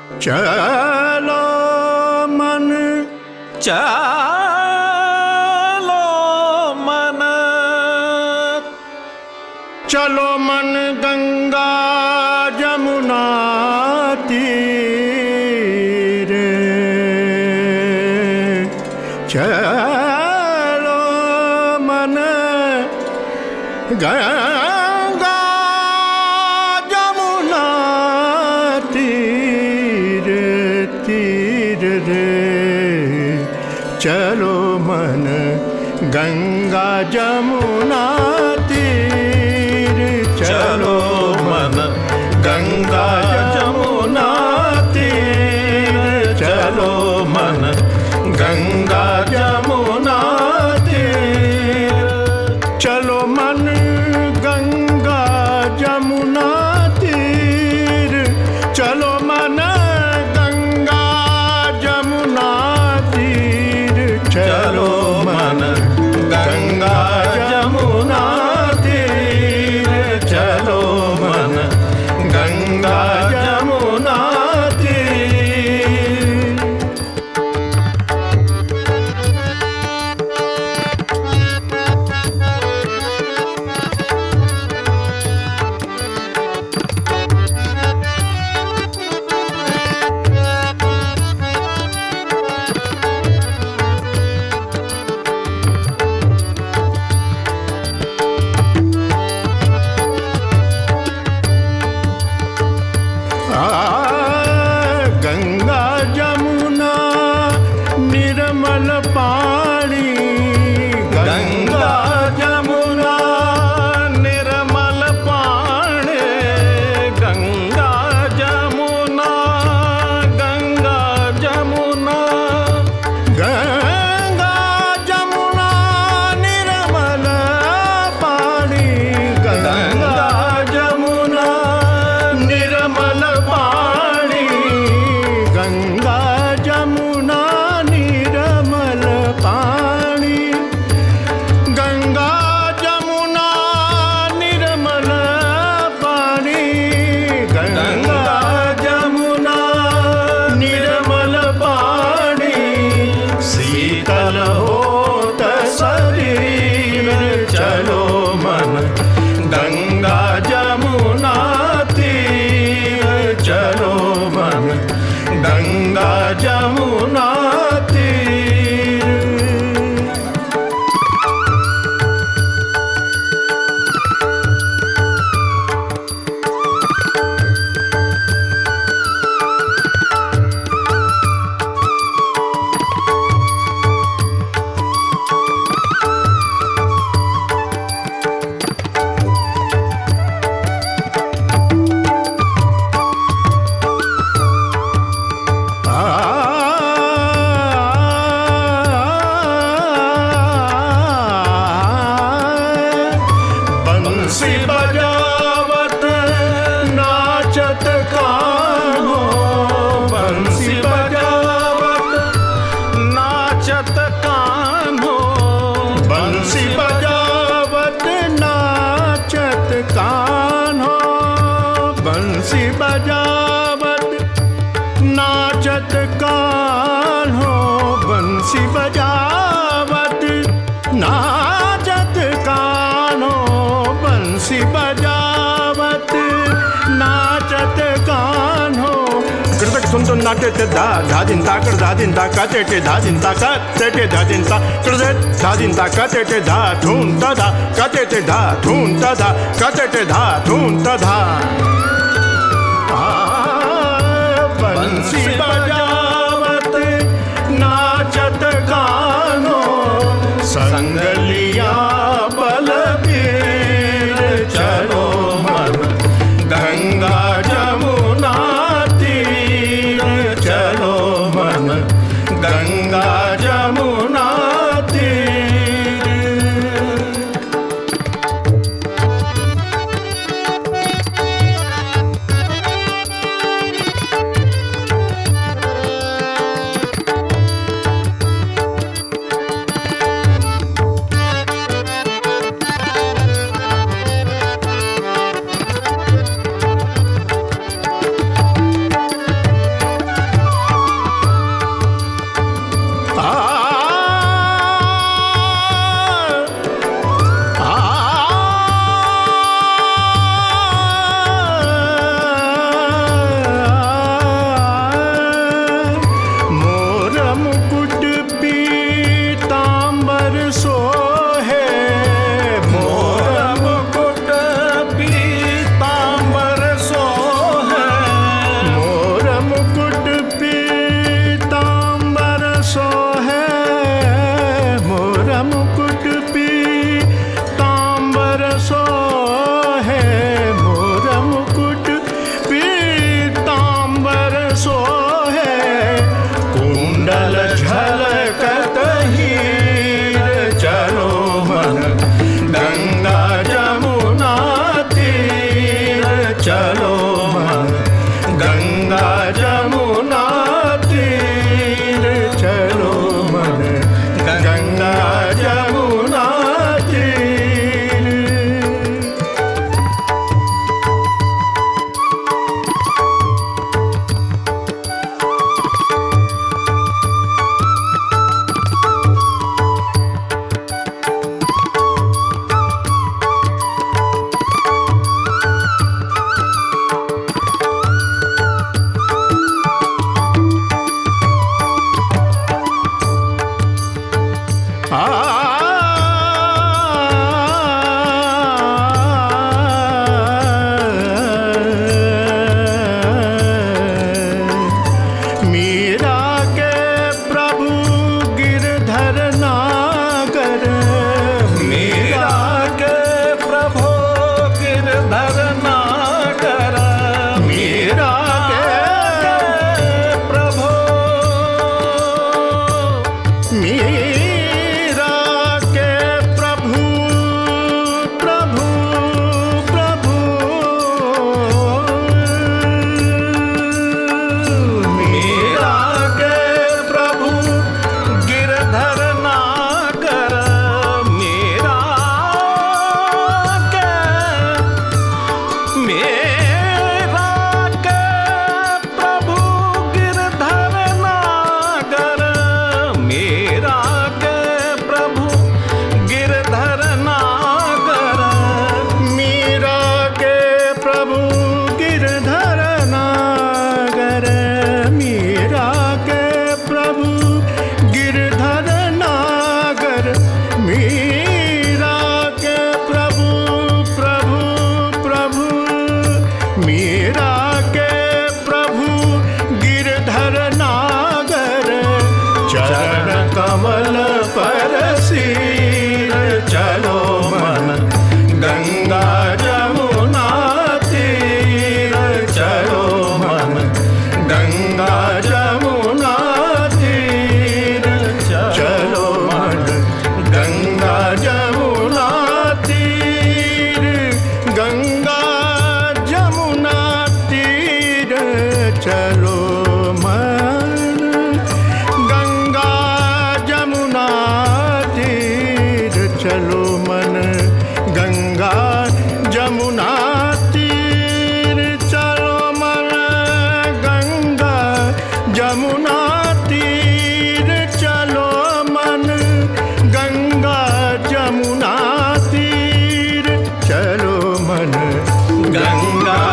चलो मन चलो मन चलो मन गंगा जमुना तीरे चलो मन गंगा जमुना तीरे तीरे रे चलो मन गंगा जमुना तीर चलो मन गंगा जमुना तीर चलो मन गंगा जमुना तीर चलो मन गंगा जमुना तीर चलो मन गंगा जमुना तीर चलो मन गंगा जमुना तीर चलो मन गंगा जमुना तीर गंगा जमुना निर्मल पानी गंगा जमुना निर्मल पानी गंगा जमुना गंगा जमुना गंगा जमुना निर्मल पानी गंगा जमुना निर्मल पानी गंगा जमुना निर्मल पानी गंगा जमुना निर्मल पानी गंगा जमुना निर्मल पानी शीतल होत शरीर चलो मन गंगा जमुना तीर चलो मन गंगा जमुना तीर बंसी बजावत नाचत कान्हो बंसी बजावत नाचत कान्हो बंसी बजावत नाचत कान्हो बंसी बजावत नाचत कान्हो बंसी बजावत नाचत कान्हो बंसी बजावत नाचत कान्हो कृतक सुनतो नाटे ते धादिन ताकड धादिन ताका ते धादिन ताका ते धादिन ता कृतक धादिन ताका ते धा धून तधा कते ते धा धून तधा कते ते धा धून तधा बंसी बजावत नाचत कान्हो संग लिया बलबीर चलो मन गंगा जमुना तीर चलो मन गंगा जमुना तीर चलो मन गंगा जमुना तीर चलो मन गंगा जमुना तीर। मीरा के प्रभु गिरधर नागर, मीरा के प्रभु गिरधर नागर, मीरा के प्रभु, मीरा के प्रभु प्रभु प्रभु, मीरा के प्रभु गिरधर नागर, मीरा के प्रभु गिरधर नागर, मीरा के प्रभु गिरधर नागर, मीरा के प्रभु गिरधर नागर, मीरा के प्रभु गिरधर नागर, मीरा के प्रभु प्रभु प्रभु, मीरा के प्रभु गिरधर नागर, चरण कमल पर सिर चलो मन गंगा जमुना तीर चलो मन गंगा जमुना तीर चलो मन गंगा जमुना तीर, गंगा जमुना तीर चलो मन गंगा जमुना तीर चलो मन गंगा जमुना तीर चलो मन गंगा जमुना तीर चलो मन गंगा जमुना तीर चलो मन गंगा